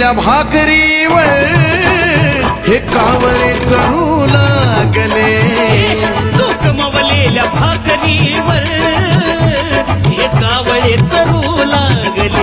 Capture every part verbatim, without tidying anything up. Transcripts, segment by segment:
कमवलेल्या भाकरीवर हे कावळे चरू लागले तू कमवलेल्या भाकरीवर हे कावळे चरू लागले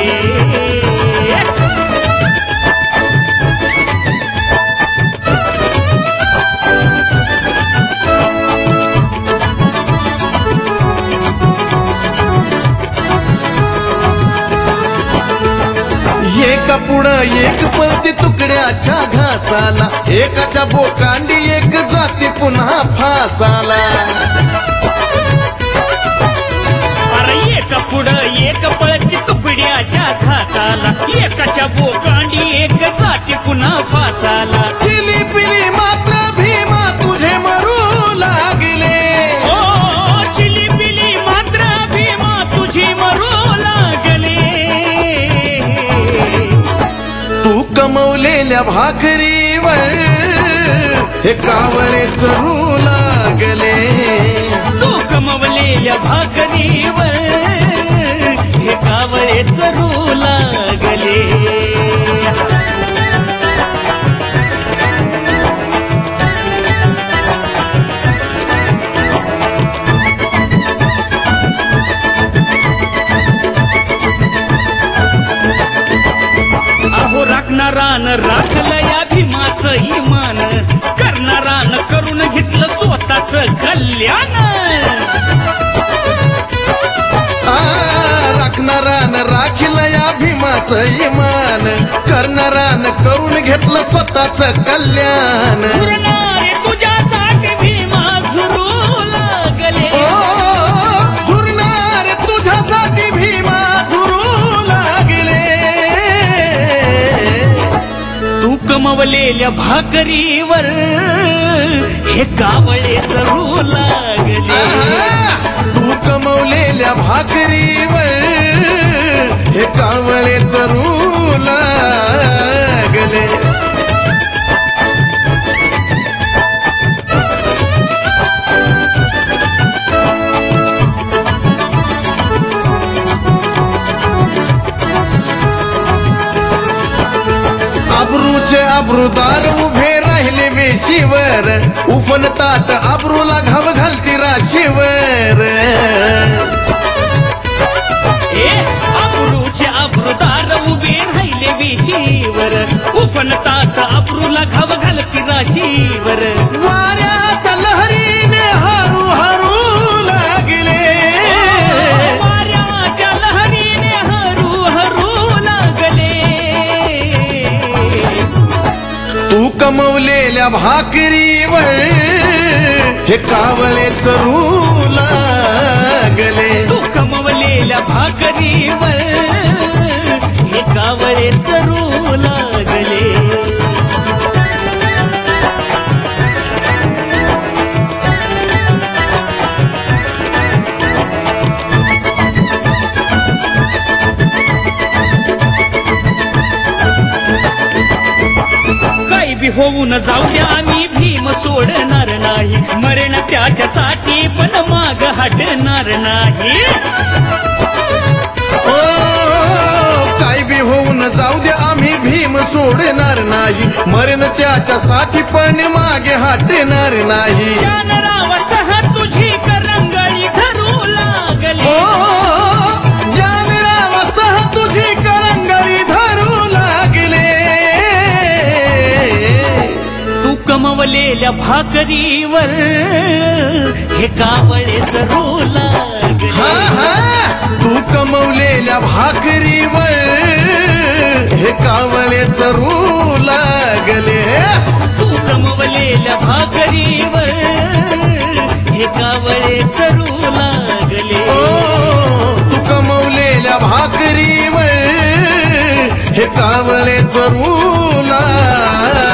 एका पुढं एक पळती तुकड्याच्या घासाला एकाच्या बोकांडी एक जाती पुन्हा फासाला अरे एक पुढं एक पळती तुकड्याच्या घासाला एकाच्या बोकांडी एक जाती पुन्हा फासाला चिली पिली मात्र भीमा तुझे मरू लागले ओ चिली पिली मात्र भीमा तुझी मरू लागले तू कमवलेल्या भाकरीवर हे कावळे चरू लागले तू कमवलेल्या भाकरीवर हे कावळे चरू लागले अहो राखणारान राखलं या भीमाचं इमान करणारान करून घेतलं स्वतःच कल्याण राखणारान राखलं या भीमाचं इमान करणारान करून घेतलं स्वतःच कल्याण झुरणारे तुझ्यासाठी भीमा झुरू लागले झुरणार तुझ्यासाठी भीमा झुरू लागले तू कमवलेल्या भाकरीवर हे कावळे चरू लागले तू कमवलेल्या भाकरीवर हे कावळे चरू लागले अब्रूचे अब्रुदार उभे राहिले वेशीवर उफनतात अब्रूला घाव घालती राशीवर ए अब्रूचे अब्रुदार उभे राहिले वेशीवर उफनतात अब्रूला घाव घालती राशीवर वाऱ्याच्या लहरीने हरू हरू लागले वाऱ्याच्या लहरीने हरू हरू लागले तू कमवलेल्या भाकरीवर हे कावळे चरू लागले तू कमवलेल्या भाकरीवर हे कावळे चरू लागले काही बी होऊन जाऊ द्या आम्ही भीम सोडणार नाही मरण त्याच्यासाठी पण माग हटणार नाही ओ काय बी होऊन जाऊ दे आम्ही भीम सोडणार नाही मरण त्याच्यासाठी पण मागे हटणार नाही जानरावासह तुझी करंगळी धरू लागले ओ जानरावासह तुझी करंगळी धरू लागले तू कमवलेल्या भाकरीवर हे कावळे चरू लागले हा हा तू कमवलेल्या भाकरीवर हे कावळे चरू लागले तू कमवलेल्या भाकरीवर हे कावळे चरू लागले ओ तू कमवलेल्या भाकरीवर हे कावळे चरू लागले